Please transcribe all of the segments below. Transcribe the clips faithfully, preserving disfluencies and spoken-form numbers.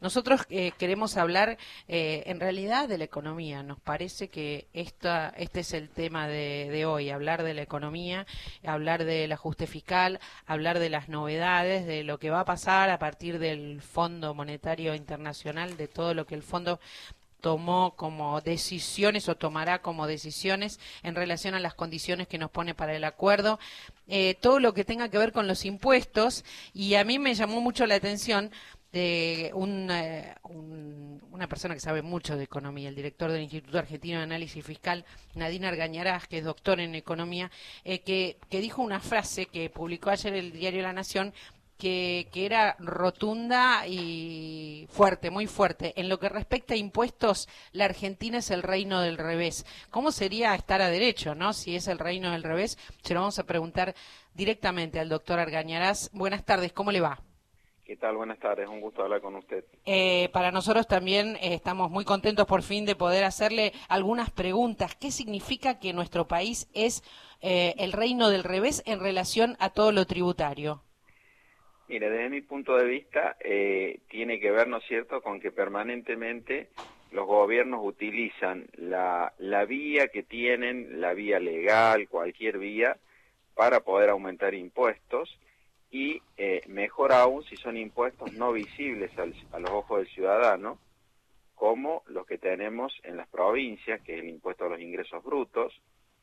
Nosotros eh, queremos hablar eh, en realidad de la economía. Nos parece que esta, este es el tema de, de hoy, hablar de la economía, hablar del ajuste fiscal, hablar de las novedades, de lo que va a pasar a partir del Fondo Monetario Internacional, de todo lo que el fondo tomó como decisiones o tomará como decisiones en relación a las condiciones que nos pone para el acuerdo, eh, todo lo que tenga que ver con los impuestos. Y a mí me llamó mucho la atención de un, eh, un, una persona que sabe mucho de economía, el director del Instituto Argentino de Análisis Fiscal, Nadine Argañarás, que es doctor en economía, eh, que, que dijo una frase que publicó ayer el diario La Nación, que, que era rotunda y fuerte, muy fuerte. En lo que respecta a impuestos, la Argentina es el reino del revés. ¿Cómo sería estar a derecho, no? Si es el reino del revés, se lo vamos a preguntar directamente al doctor Argañarás. Buenas tardes, ¿cómo le va? ¿Qué tal? Buenas tardes, un gusto hablar con usted. Eh, para nosotros también eh, estamos muy contentos por fin de poder hacerle algunas preguntas. ¿Qué significa que nuestro país es eh, el reino del revés en relación a todo lo tributario? Mire, desde mi punto de vista, eh, tiene que ver, ¿no es cierto?, con que permanentemente los gobiernos utilizan la, la vía que tienen, la vía legal, cualquier vía, para poder aumentar impuestos y, eh, mejor aún, si son impuestos no visibles al, a los ojos del ciudadano, como los que tenemos en las provincias, que es el impuesto a los ingresos brutos.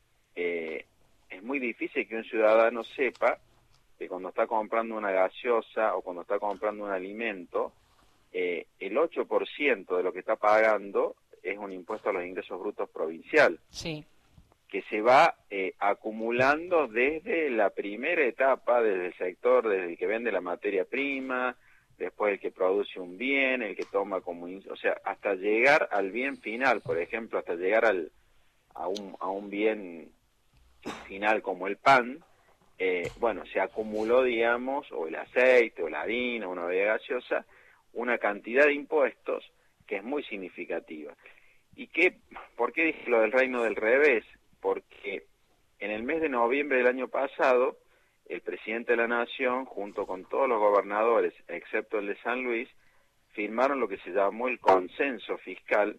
Eh, es muy difícil que un ciudadano sepa que cuando está comprando una gaseosa o cuando está comprando un alimento, eh, el ocho por ciento de lo que está pagando es un impuesto a los ingresos brutos provincial, Sí. que se va eh, acumulando desde la primera etapa, desde el sector, desde el que vende la materia prima, después el que produce un bien, el que toma como... O sea, hasta llegar al bien final, por ejemplo, hasta llegar al, a, un, a un bien final como el pan. Eh, bueno, se acumuló, digamos, o el aceite, o la harina, una bebida gaseosa, una cantidad de impuestos que es muy significativa. ¿Y qué, por qué dije lo del reino del revés? Porque en el mes de noviembre del año pasado, el presidente de la Nación, junto con todos los gobernadores, excepto el de San Luis, firmaron lo que se llamó el consenso fiscal,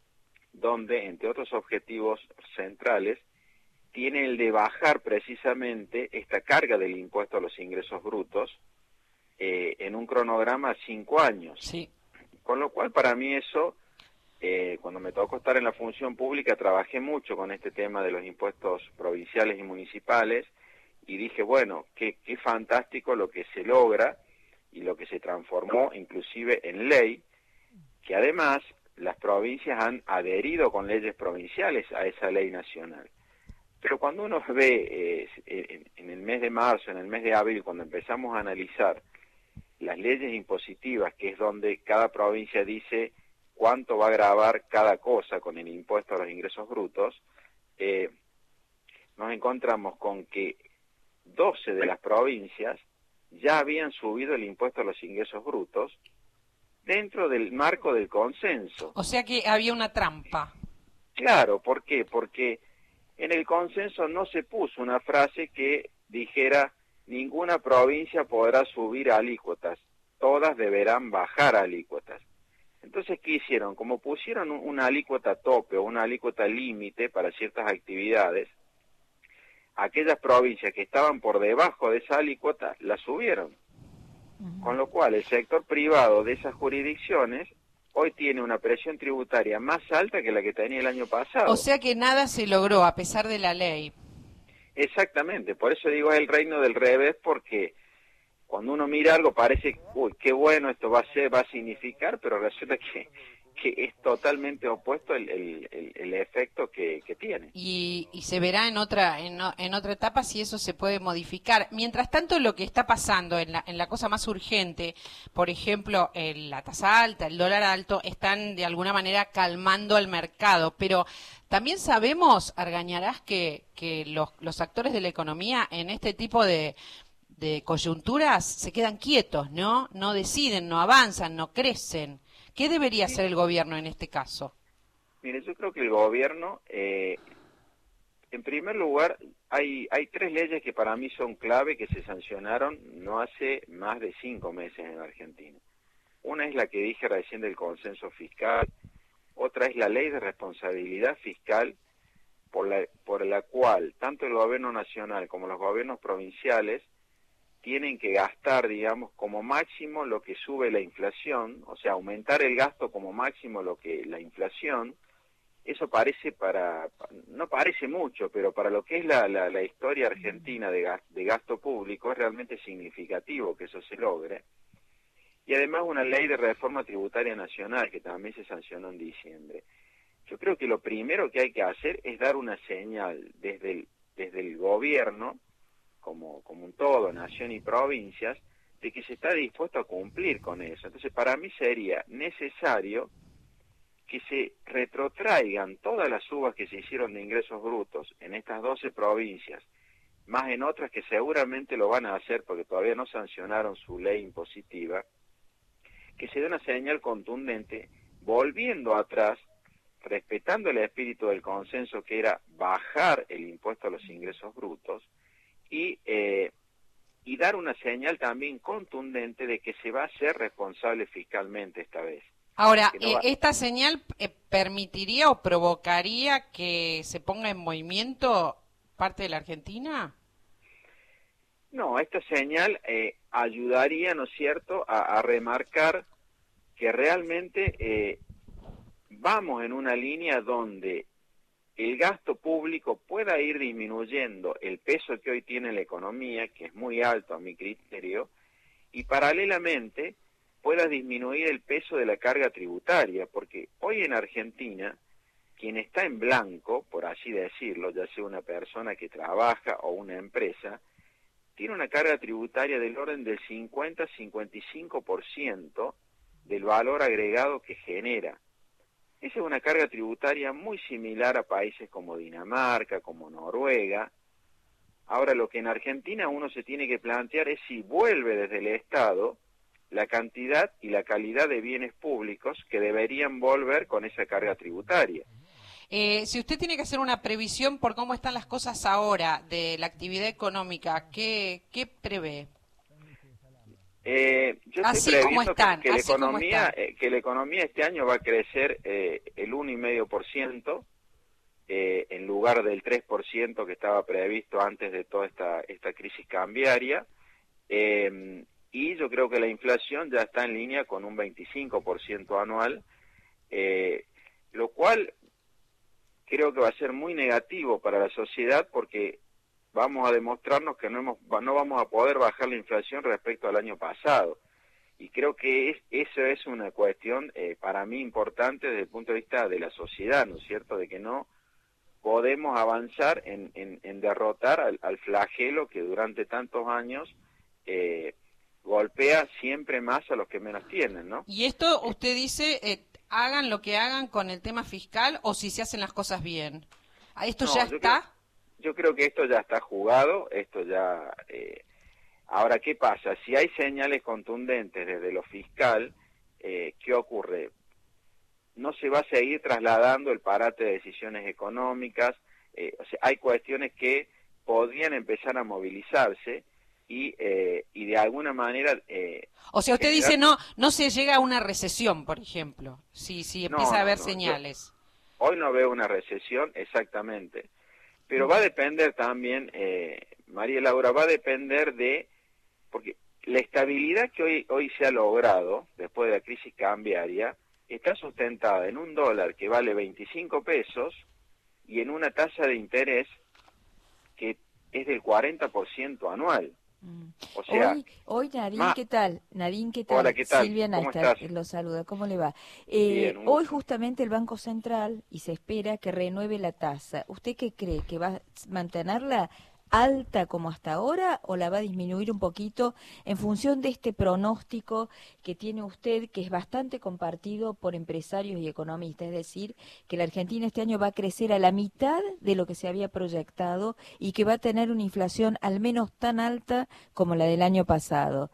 donde, entre otros objetivos centrales, tiene el de bajar precisamente esta carga del impuesto a los ingresos brutos eh, en un cronograma a cinco años. Sí. Con lo cual, para mí eso, eh, cuando me tocó estar en la función pública, trabajé mucho con este tema de los impuestos provinciales y municipales y dije, bueno, qué, qué fantástico lo que se logra y lo que se transformó inclusive en ley, que además las provincias han adherido con leyes provinciales a esa ley nacional. Pero cuando uno ve eh, en, en el mes de marzo, en el mes de abril, cuando empezamos a analizar las leyes impositivas, que es donde cada provincia dice cuánto va a gravar cada cosa con el impuesto a los ingresos brutos, eh, nos encontramos con que doce de las provincias ya habían subido el impuesto a los ingresos brutos dentro del marco del consenso. O sea que había una trampa. Claro, ¿por qué? Porque en el consenso no se puso una frase que dijera ninguna provincia podrá subir alícuotas, todas deberán bajar alícuotas. Entonces, ¿qué hicieron? Como pusieron una alícuota tope o una alícuota límite para ciertas actividades, aquellas provincias que estaban por debajo de esa alícuota la subieron. Con lo cual, el sector privado de esas jurisdicciones hoy tiene una presión tributaria más alta que la que tenía el año pasado. O sea que nada se logró a pesar de la ley. Exactamente, por eso digo es el reino del revés, porque cuando uno mira algo parece, uy, qué bueno esto va a ser, va a significar, pero resulta que, que es totalmente opuesto el, el, el, el efecto que, que tiene. Y, y se verá en otra en, o- en otra etapa si eso se puede modificar. Mientras tanto, lo que está pasando en la, en la cosa más urgente, por ejemplo, el- la tasa alta, el dólar alto, están de alguna manera calmando al mercado, pero también sabemos, Argañarás, que, que los, los actores de la economía en este tipo de, de coyunturas se quedan quietos, ¿no? No deciden, no avanzan, no crecen. ¿Qué debería hacer el gobierno en este caso? Mire, yo creo que el gobierno, eh, en primer lugar, hay, hay tres leyes que para mí son clave, que se sancionaron no hace más de cinco meses en Argentina. Una es la que dije recién del consenso fiscal, otra es la ley de responsabilidad fiscal, por la, por la cual tanto el gobierno nacional como los gobiernos provinciales tienen que gastar, digamos, como máximo lo que sube la inflación, o sea, aumentar el gasto como máximo lo que la inflación. Eso parece para, no parece mucho, pero para lo que es la, la, la historia argentina de, gas, de gasto público es realmente significativo que eso se logre. Y además una ley de reforma tributaria nacional que también se sancionó en diciembre. Yo creo que lo primero que hay que hacer es dar una señal desde el, desde el gobierno, como, como un todo, nación y provincias, de que se está dispuesto a cumplir con eso. Entonces, para mí sería necesario que se retrotraigan todas las subas que se hicieron de ingresos brutos en estas doce provincias, más en otras que seguramente lo van a hacer porque todavía no sancionaron su ley impositiva, que se dé una señal contundente, volviendo atrás, respetando el espíritu del consenso que era bajar el impuesto a los ingresos brutos, y, eh, y dar una señal también contundente de que se va a ser responsable fiscalmente esta vez. Ahora, No eh, va... ¿esta señal eh, permitiría o provocaría que se ponga en movimiento parte de la Argentina? No, esta señal eh, ayudaría, ¿no es cierto?, a, a remarcar que realmente eh, vamos en una línea donde el gasto público pueda ir disminuyendo el peso que hoy tiene la economía, que es muy alto a mi criterio, y paralelamente pueda disminuir el peso de la carga tributaria, porque hoy en Argentina, quien está en blanco, por así decirlo, ya sea una persona que trabaja o una empresa, tiene una carga tributaria del orden del cincuenta a cincuenta y cinco por ciento del valor agregado que genera. Esa es una carga tributaria muy similar a países como Dinamarca, como Noruega. Ahora, lo que en Argentina uno se tiene que plantear es si vuelve desde el Estado la cantidad y la calidad de bienes públicos que deberían volver con esa carga tributaria. Eh, si usted tiene que hacer una previsión por cómo están las cosas ahora de la actividad económica, ¿qué, qué prevé? Eh, yo así estoy como previendo están, que, que, la así como economía, están. eh, que la economía este año va a crecer eh, el uno coma cinco por ciento, eh, en lugar del tres por ciento que estaba previsto antes de toda esta, esta crisis cambiaria. Eh, y yo creo que la inflación ya está en línea con un veinticinco por ciento anual, eh, lo cual creo que va a ser muy negativo para la sociedad porque vamos a demostrarnos que no, hemos, no vamos a poder bajar la inflación respecto al año pasado. Y creo que es, eso es una cuestión eh, para mí importante desde el punto de vista de la sociedad, ¿no es cierto?, de que no podemos avanzar en, en, en derrotar al, al flagelo que durante tantos años eh, golpea siempre más a los que menos tienen, ¿no? Y esto usted dice, eh, hagan lo que hagan con el tema fiscal o si se hacen las cosas bien. ¿Esto No, ya yo está? Creo, yo creo que esto ya está jugado, esto ya... Eh, ahora, ¿qué pasa? Si hay señales contundentes desde lo fiscal, eh, ¿qué ocurre? No se va a seguir trasladando el parate de decisiones económicas, eh, o sea, hay cuestiones que podrían empezar a movilizarse y, eh, y de alguna manera... Eh, o sea, usted generar... dice no no se llega a una recesión, por ejemplo, si, si empieza No, a no, haber no. señales. Yo hoy no veo una recesión exactamente, pero va a depender también, eh, María Laura, va a depender de... porque la estabilidad que hoy, hoy se ha logrado, después de la crisis cambiaria, está sustentada en un dólar que vale veinticinco pesos y en una tasa de interés que es del cuarenta por ciento anual. O sea, hoy, hoy Nadine, más... ¿qué tal? Nadine, ¿qué tal? Hola, ¿qué tal? Silvia ¿Cómo Naistat estás? lo saluda, ¿cómo le va? Eh, Bien, un hoy gusto. justamente el Banco Central, y se espera que renueve la tasa. ¿Usted qué cree? ¿Que va a mantenerla alta como hasta ahora o la va a disminuir un poquito en función de este pronóstico que tiene usted, que es bastante compartido por empresarios y economistas? Es decir, que la Argentina este año va a crecer a la mitad de lo que se había proyectado y que va a tener una inflación al menos tan alta como la del año pasado.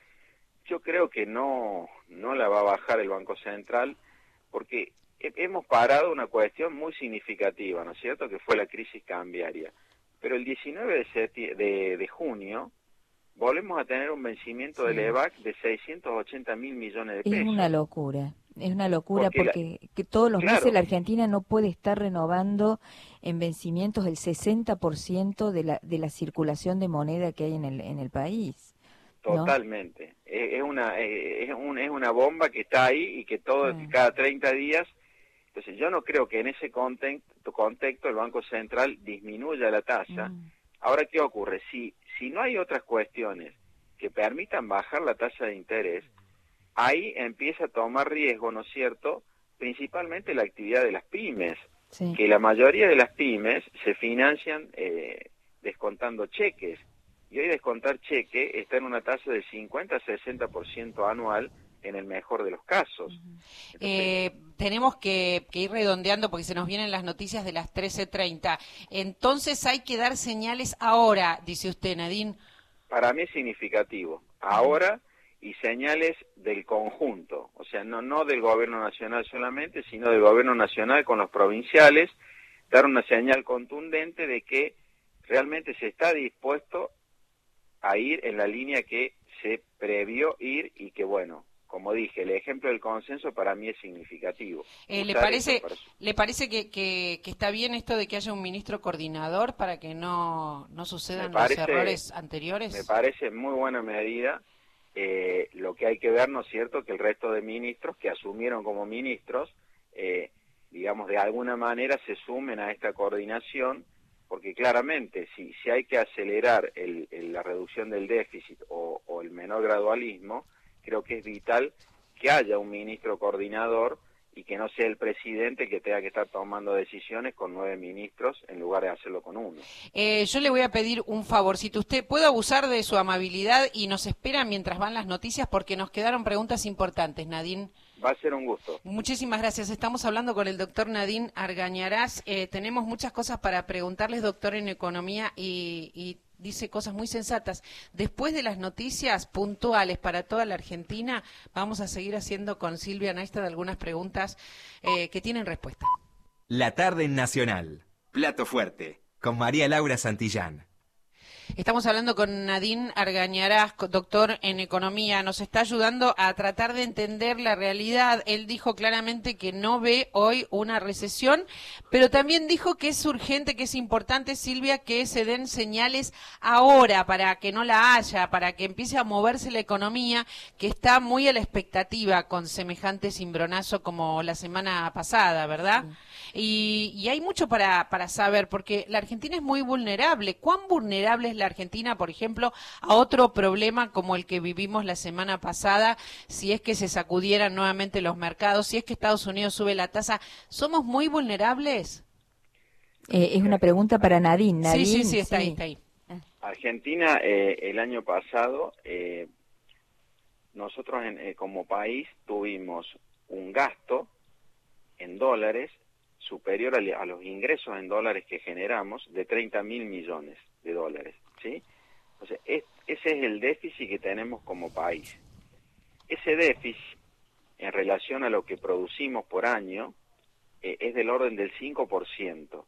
Yo creo que no, no la va a bajar el Banco Central porque hemos parado una cuestión muy significativa, ¿no es cierto?, que fue la crisis cambiaria. Pero el diecinueve de, de, de junio volvemos a tener un vencimiento Sí. del E V A C de seiscientos ochenta mil millones de pesos. Es una locura, es una locura porque, porque la, que todos los claro, meses la Argentina no puede estar renovando en vencimientos el sesenta por ciento de la de la circulación de moneda que hay en el en el país, ¿no? Totalmente. Es, es una es, un, es una bomba que está ahí y que todo Sí. cada treinta días. Entonces yo no creo que en ese contexto, contexto el Banco Central disminuya la tasa. Mm. Ahora, ¿qué ocurre? Si, si no hay otras cuestiones que permitan bajar la tasa de interés, ahí empieza a tomar riesgo, ¿no es cierto?, principalmente la actividad de las pymes, Sí. que la mayoría de las pymes se financian eh, descontando cheques, y hoy descontar cheque está en una tasa de cincuenta a sesenta por ciento anual en el mejor de los casos. Entonces, Eh, tenemos que, que ir redondeando porque se nos vienen las noticias de las trece treinta. Entonces hay que dar señales ahora, dice usted, Nadine. para mí es significativo, ahora, y señales del conjunto, o sea, no, no del gobierno nacional solamente, sino del gobierno nacional con los provinciales, dar una señal contundente de que realmente se está dispuesto a ir en la línea que se previó ir y que, bueno, como dije, el ejemplo del consenso para mí es significativo. Eh, ¿Le Usar parece, esto para- ¿le parece que, que, que está bien esto de que haya un ministro coordinador para que no, no Me sucedan parece, los errores anteriores? me parece muy buena medida. Eh, lo que hay que ver, ¿no es cierto?, que el resto de ministros que asumieron como ministros, eh, digamos, de alguna manera se sumen a esta coordinación, porque claramente si, si hay que acelerar el, el, la reducción del déficit o, o el menor gradualismo, creo que es vital que haya un ministro coordinador y que no sea el presidente que tenga que estar tomando decisiones con nueve ministros en lugar de hacerlo con uno. Eh, yo le voy a pedir un favorcito. ¿Usted puede abusar de su amabilidad y nos espera mientras van las noticias? Porque nos quedaron preguntas importantes, Nadine. Va a ser un gusto. Muchísimas gracias. Estamos hablando con el doctor Nadine Argañarás. Eh, tenemos muchas cosas para preguntarles, doctor, en economía, y, y dice cosas muy sensatas. Después de las noticias puntuales para toda la Argentina, vamos a seguir haciendo con Silvia Neistat algunas preguntas eh, que tienen respuesta. La tarde en Nacional. Plato fuerte. Con María Laura Santillán. Estamos hablando con Nadine Argañarás, doctor en economía. Nos está ayudando a tratar de entender la realidad. Él dijo claramente que no ve hoy una recesión, pero también dijo que es urgente, que es importante, Silvia, que se den señales ahora para que no la haya, para que empiece a moverse la economía, que está muy a la expectativa con semejante cimbronazo como la semana pasada, ¿verdad? Sí. Y, y hay mucho para, para saber, porque la Argentina es muy vulnerable. ¿Cuán vulnerable es la Argentina, por ejemplo, a otro problema como el que vivimos la semana pasada, si es que se sacudieran nuevamente los mercados, si es que Estados Unidos sube la tasa? ¿Somos muy vulnerables? Eh, es una pregunta para Nadine. Nadine sí, sí, sí, está sí. ahí, está ahí. Argentina, eh, el año pasado, eh, nosotros en, eh, como país tuvimos un gasto en dólares superior a, a los ingresos en dólares que generamos de treinta mil millones de dólares, ¿sí? Entonces, es, ese es el déficit que tenemos como país. Ese déficit, en relación a lo que producimos por año, eh, es del orden del cinco por ciento.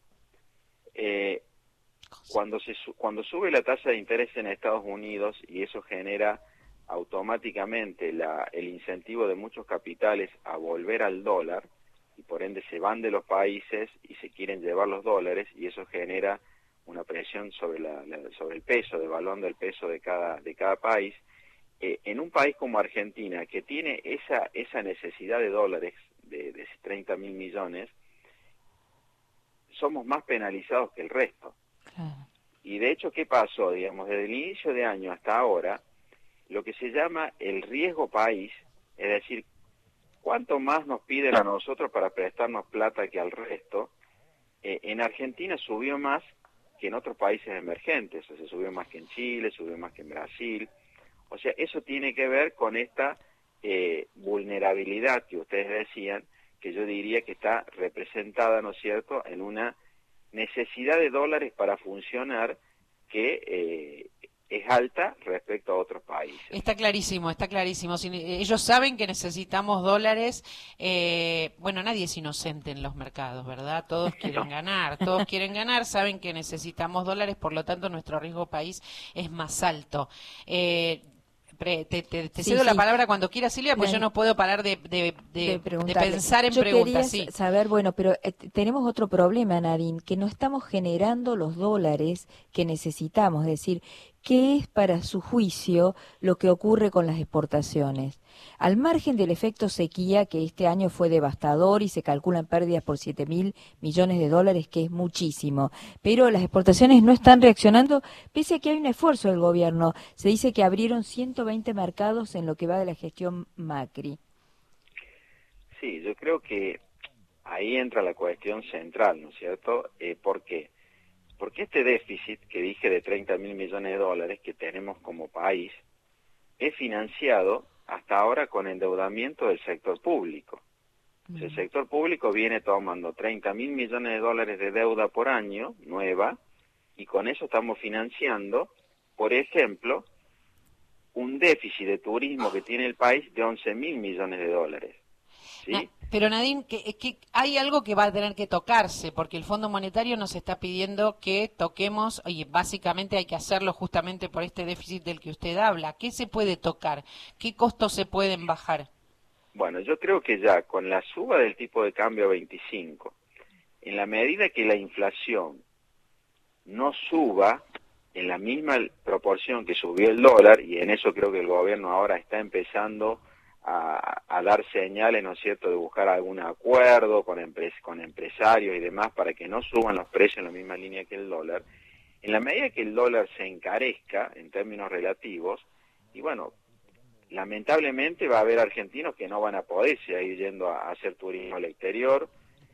Eh, cuando, se, cuando sube la tasa de interés en Estados Unidos, y eso genera automáticamente la, el incentivo de muchos capitales a volver al dólar, y por ende se van de los países y se quieren llevar los dólares, y eso genera una presión sobre la, la sobre el peso, de valor del peso de cada de cada país. Eh, en un país como Argentina, que tiene esa esa necesidad de dólares de, de treinta mil millones, somos más penalizados que el resto. Claro. Y de hecho, ¿qué pasó? Digamos, desde el inicio de año hasta ahora, lo que se llama el riesgo país, es decir, ¿cuánto más nos piden a nosotros para prestarnos plata que al resto? Eh, en Argentina subió más que en otros países emergentes, o sea, subió más que en Chile, subió más que en Brasil. O sea, eso tiene que ver con esta eh, vulnerabilidad que ustedes decían, que yo diría que está representada, ¿no es cierto?, en una necesidad de dólares para funcionar que eh, es alta respecto a otros países. Está clarísimo, está clarísimo. Si, ellos saben que necesitamos dólares. Eh, bueno, nadie es inocente en los mercados, ¿verdad? Todos quieren ganar, todos quieren ganar, saben que necesitamos dólares, por lo tanto nuestro riesgo país es más alto. Eh, Te, te, te sí, cedo sí. la palabra cuando quieras, Silvia, pues Nadie. yo no puedo parar de, de, de, de, de pensar en yo preguntas. Quería Sí. saber, bueno, pero eh, tenemos otro problema, Nadine, que no estamos generando los dólares que necesitamos. Es decir, ¿qué es para su juicio lo que ocurre con las exportaciones? Al margen del efecto sequía, que este año fue devastador y se calculan pérdidas por siete mil millones de dólares, que es muchísimo, pero las exportaciones no están reaccionando, pese a que hay un esfuerzo del gobierno. Se dice que abrieron ciento veinte mercados en lo que va de la gestión Macri. Sí, yo creo que ahí entra la cuestión central, ¿no es cierto? Eh, ¿Por qué? Porque este déficit que dije de treinta mil millones de dólares que tenemos como país es financiado hasta ahora con endeudamiento del sector público. Mm. El sector público viene tomando treinta mil millones de dólares de deuda por año, nueva, y con eso estamos financiando, por ejemplo, un déficit de turismo que tiene el país de once mil millones de dólares. ¿Sí? Na, pero Nadine, que, que hay algo que va a tener que tocarse, porque el Fondo Monetario nos está pidiendo que toquemos, y básicamente hay que hacerlo justamente por este déficit del que usted habla. ¿Qué se puede tocar? ¿Qué costos se pueden bajar? Bueno, yo creo que ya con la suba del tipo de cambio a veinticinco, en la medida que la inflación no suba en la misma proporción que subió el dólar, y en eso creo que el gobierno ahora está empezando A, a dar señales, ¿no es cierto?, de buscar algún acuerdo con, empres con empresarios y demás para que no suban los precios en la misma línea que el dólar. En la medida que el dólar se encarezca en términos relativos, y bueno, lamentablemente va a haber argentinos que no van a poder seguir yendo a, a hacer turismo al exterior,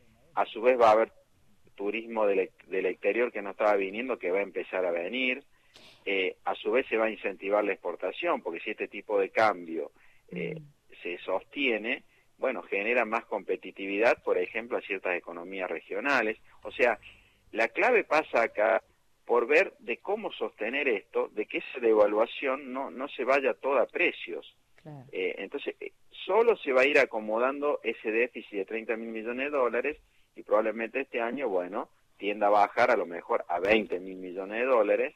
a su vez va a haber turismo del, del exterior que no estaba viniendo, que va a empezar a venir, eh, a su vez se va a incentivar la exportación, porque si este tipo de cambio eh, mm. se sostiene, bueno, genera más competitividad, por ejemplo, a ciertas economías regionales. O sea, la clave pasa acá por ver de cómo sostener esto, de que esa devaluación no, no se vaya toda a precios. Claro. Eh, entonces, solo se va a ir acomodando ese déficit de treinta mil millones de dólares y probablemente este año, bueno, tienda a bajar a lo mejor a veinte mil millones de dólares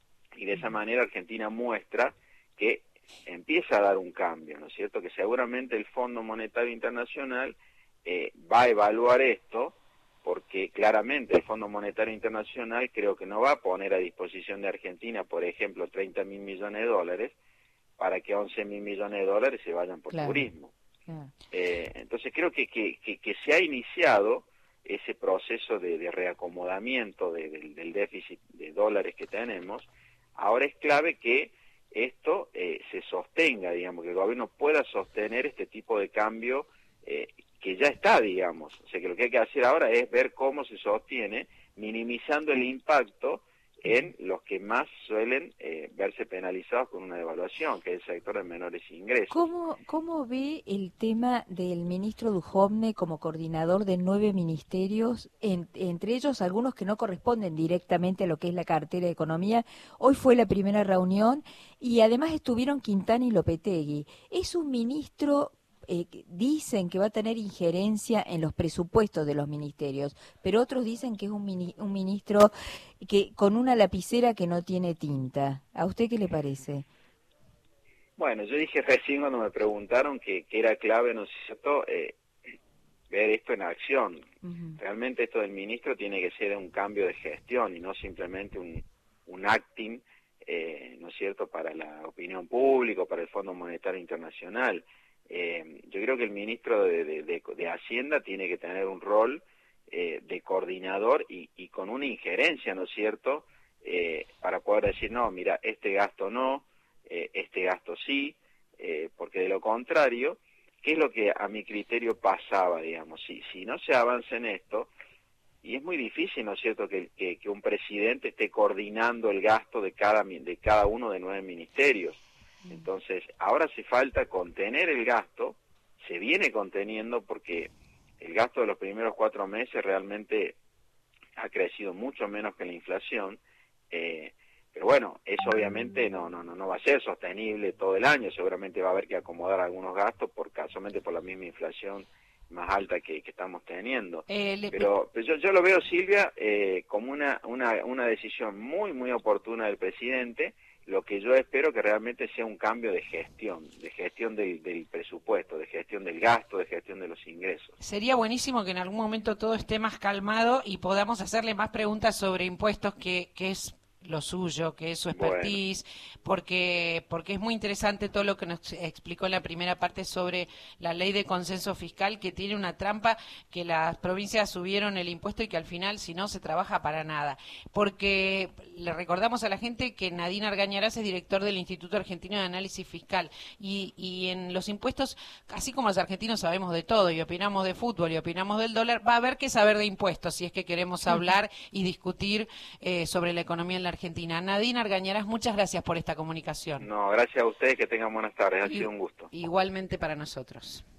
y de esa manera Argentina muestra que empieza a dar un cambio, ¿no es cierto? Que seguramente el Fondo Monetario Internacional eh, va a evaluar esto, porque claramente el Fondo Monetario Internacional creo que no va a poner a disposición de Argentina, por ejemplo, treinta mil millones de dólares, para que once mil millones de dólares se vayan por claro. turismo. Claro. Eh, entonces creo que, que, que, que se ha iniciado ese proceso de, de reacomodamiento de, de, del déficit de dólares que tenemos. Ahora es clave que esto eh, se sostenga, digamos, que el gobierno pueda sostener este tipo de cambio eh, que ya está, digamos. O sea, que lo que hay que hacer ahora es ver cómo se sostiene, minimizando el impacto en los que más suelen eh, verse penalizados con una devaluación, que es el sector de menores ingresos. ¿Cómo, cómo ve el tema del ministro Duhovne como coordinador de nueve ministerios, en, entre ellos algunos que no corresponden directamente a lo que es la cartera de Economía? Hoy fue la primera reunión y además estuvieron Quintana y Lopetegui. ¿Es un ministro... Eh, dicen que va a tener injerencia en los presupuestos de los ministerios, pero otros dicen que es un, mini, un ministro que con una lapicera que no tiene tinta? ¿A usted qué le parece? Bueno, yo dije recién cuando me preguntaron que, que era clave, ¿no es cierto?, eh, ver esto en acción. Uh-huh. Realmente esto del ministro tiene que ser un cambio de gestión y no simplemente un, un acting, eh, ¿no es cierto?, para la opinión pública, para el Fondo Monetario Internacional. Eh, yo creo que el ministro de, de, de, de Hacienda tiene que tener un rol eh, de coordinador y, y con una injerencia, ¿no es cierto?, eh, para poder decir, no, mira, este gasto no, eh, este gasto sí, eh, porque de lo contrario, ¿qué es lo que a mi criterio pasaba, digamos? Si, si no se avanza en esto, y es muy difícil, ¿no es cierto?, que, que, que un presidente esté coordinando el gasto de cada, de cada uno de nueve ministerios. Entonces, ahora hace falta contener el gasto, se viene conteniendo porque el gasto de los primeros cuatro meses realmente ha crecido mucho menos que la inflación, eh, Pero bueno, eso obviamente no, no, no, no va a ser sostenible todo el año, seguramente va a haber que acomodar algunos gastos por casualmente por la misma inflación más alta que, que estamos teniendo. Eh, le... Pero, pero yo, yo lo veo, Silvia, eh, como una, una, una decisión muy, muy oportuna del presidente. Lo que yo espero que realmente sea un cambio de gestión, de gestión del, del presupuesto, de gestión del gasto, de gestión de los ingresos. Sería buenísimo que en algún momento todo esté más calmado y podamos hacerle más preguntas sobre impuestos, que, que es lo suyo, que es su expertise, bueno. porque porque es muy interesante todo lo que nos explicó en la primera parte sobre la ley de consenso fiscal, que tiene una trampa, que las provincias subieron el impuesto y que al final, si no, se trabaja para nada. Porque le recordamos a la gente que Nadine Argañarás es director del Instituto Argentino de Análisis Fiscal, y, y en los impuestos, así como los argentinos sabemos de todo y opinamos de fútbol y opinamos del dólar, va a haber que saber de impuestos si es que queremos hablar y discutir eh, sobre la economía en la Argentina. Nadine Argañarás, muchas gracias por esta comunicación. No, gracias a ustedes, que tengan buenas tardes, ha y, sido un gusto. Igualmente para nosotros.